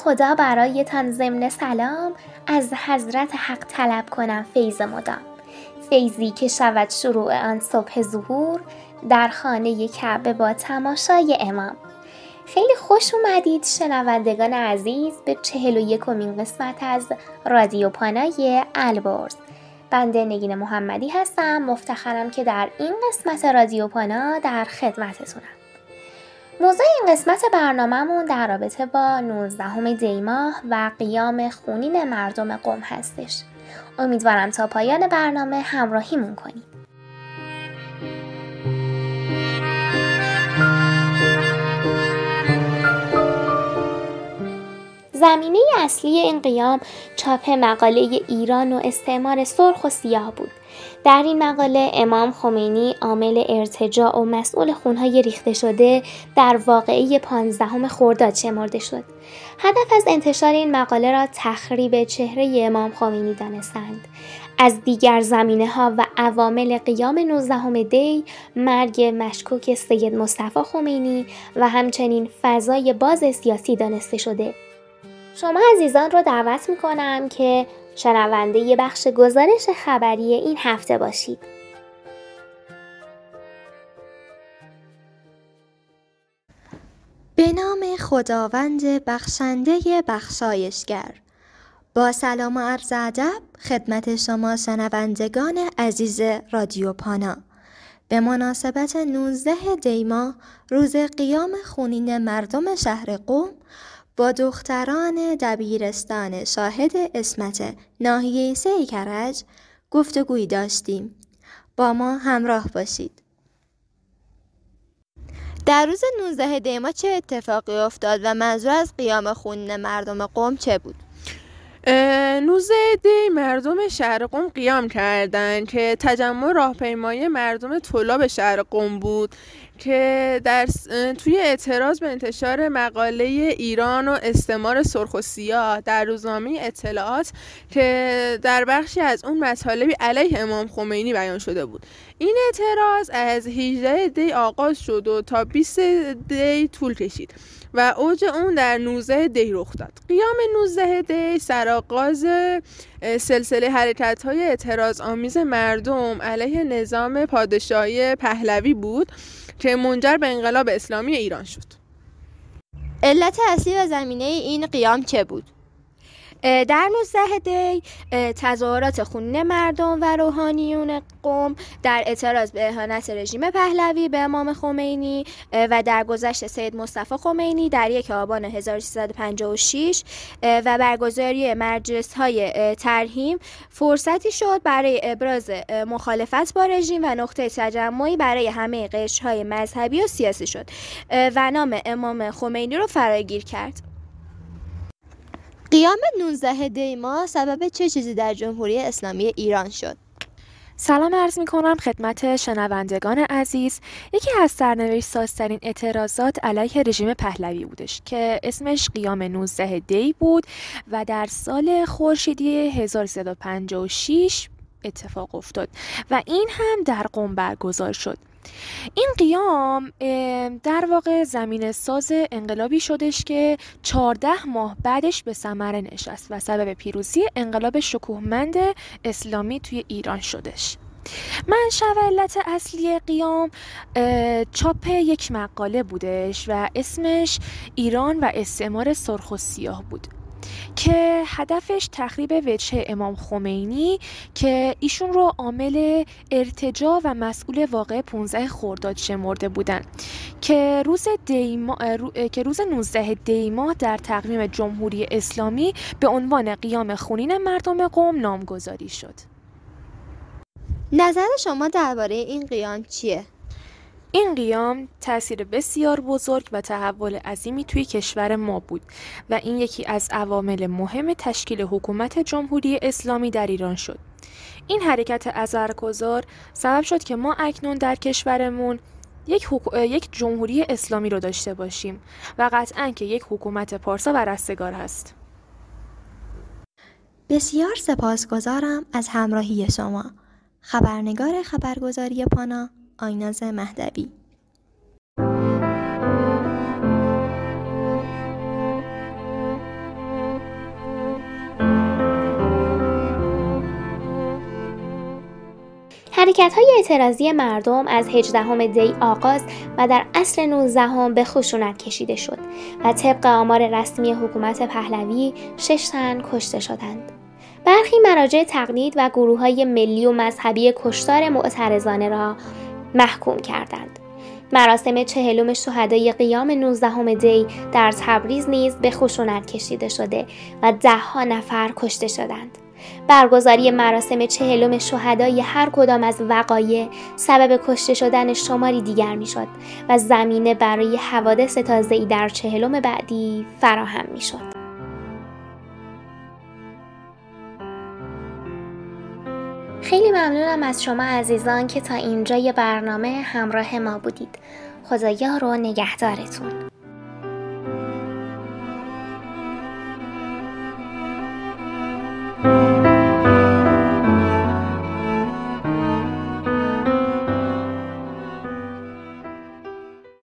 خدا برایتان ضمن سلام، از حضرت حق طلب کنم فیض مدام. فیضی که شود شروع آن صبح ظهور، در خانه کعبه با تماشای امام. خیلی خوش اومدید شنوندگان عزیز به 41مین قسمت از رادیو پانای البرز. بنده نگین محمدی هستم. مفتخرم که در این قسمت رادیو پانا در خدمتتونم. موضوع این قسمت برنامه‌مون در رابطه با 19 دی ماه و قیام خونین مردم قم هستش. امیدوارم تا پایان برنامه همراهیمون کنید. زمینه اصلی این قیام چاپ مقاله ایران و استعمار سرخ و سیاه بود. در این مقاله امام خمینی عامل ارتجاع و مسئول خونهای ریخته شده در واقعه 15 خرداد شمرده شد. هدف از انتشار این مقاله را تخریب چهره امام خمینی دانستند. از دیگر زمینه‌ها و عوامل قیام 19 دی مرگ مشکوک سید مصطفی خمینی و همچنین فضای باز سیاسی دانسته شده. شما عزیزان رو دعوت میکنم که شنونده یه بخش گزارش خبری این هفته باشید. به نام خداوند بخشنده بخشایشگر. با سلام و عرض ادب خدمت شما شنوندگان عزیز رادیو پانا. به مناسبت 19 دی ماه روز قیام خونین مردم شهر قم با دختران دبیرستان شاهد عصمت ناحیه 3 کرج گفتگویی داشتیم. با ما همراه باشید. در روز 19 دی ماه چه اتفاقی افتاد و منظور از قیام خونین مردم قم چه بود؟ 19 دی مردم شهر قم قیام کردند که تجمع راهپیمایی مردم طلاب شهر قم بود که توی اعتراض به انتشار مقاله ایران و استعمار سرخ و سیاه در روزنامه اطلاعات که در بخشی از اون مطالبی علیه امام خمینی بیان شده بود. این اعتراض از 18 دی آغاز شد و تا 20 دی طول کشید و اوج اون در 19 دی رخ داد. قیام 19 دی سرآغاز سلسله حرکت‌های اعتراض آمیز مردم علیه نظام پادشاهی پهلوی بود که منجر به انقلاب اسلامی ایران شد. علت اصلی و زمینه این قیام چه بود؟ در 19 دی تظاهرات خونین مردم و روحانیون قم در اعتراض به اهانت رژیم پهلوی به امام خمینی و درگذشت سید مصطفی خمینی در 1 آبان 1356 و برگزاری مجلس‌های ترحیم فرصتی شد برای ابراز مخالفت با رژیم و نقطه تجمعی برای همه قشرهای مذهبی و سیاسی شد و نام امام خمینی رو فراگیر کرد. قیام 19 دی ماه سبب چه چیزی در جمهوری اسلامی ایران شد؟ سلام عرض می کنم خدمت شنوندگان عزیز. یکی از سرنوشت‌سازترین اعتراضات علیه رژیم پهلوی بودش که اسمش قیام 19 دی بود و در سال خورشیدی 1356 اتفاق افتاد و این هم در قم برگزار شد. این قیام در واقع زمینه ساز انقلابی شدش که 14 ماه بعدش به ثمره نشست و سبب پیروزی انقلاب شکوهمند اسلامی توی ایران شدش. منشأ و علت اصلی قیام چاپ یک مقاله بودش و اسمش ایران و استعمار سرخ و سیاه بود که هدفش تخریب وجه امام خمینی که ایشون رو عامل ارتجاع و مسئول واقعه 15 خرداد شمرده بودن که روز 19 دی ماه در تقویم جمهوری اسلامی به عنوان قیام خونین مردم قم نامگذاری شد. نظر شما درباره این قیام چیه؟ این قیام تأثیر بسیار بزرگ و تحول عظیمی توی کشور ما بود و این یکی از عوامل مهم تشکیل حکومت جمهوری اسلامی در ایران شد. این حرکت اثرگذار سبب شد که ما اکنون در کشورمون یک جمهوری اسلامی رو داشته باشیم و قطعاً که یک حکومت پارسا و رستگار هست. بسیار سپاسگزارم از همراهی شما. خبرنگار خبرگزاری پانا آیناز مهدوی. حرکت‌های اعتراضی مردم از 18 دی آغاز و در عصر 19 به خشونت کشیده شد و طبق آمار رسمی حکومت پهلوی 6 تن کشته شدند. برخی مراجع تقلید و گروه‌های ملی و مذهبی کشتار معترضانه را محکوم کردند. مراسم 40 شهدای قیام 19 دی در تبریز نیز به خشونت کشیده شده و 10 نفر کشته شدند. برگزاری مراسم 40 شهدای هر کدام از وقایع سبب کشته شدن شماری دیگر میشد و زمینه برای حوادث تازه‌ای در 40 بعدی فراهم میشد. خیلی ممنونم از شما عزیزان که تا اینجای برنامه همراه ما بودید. خدا یار و نگهدارتون.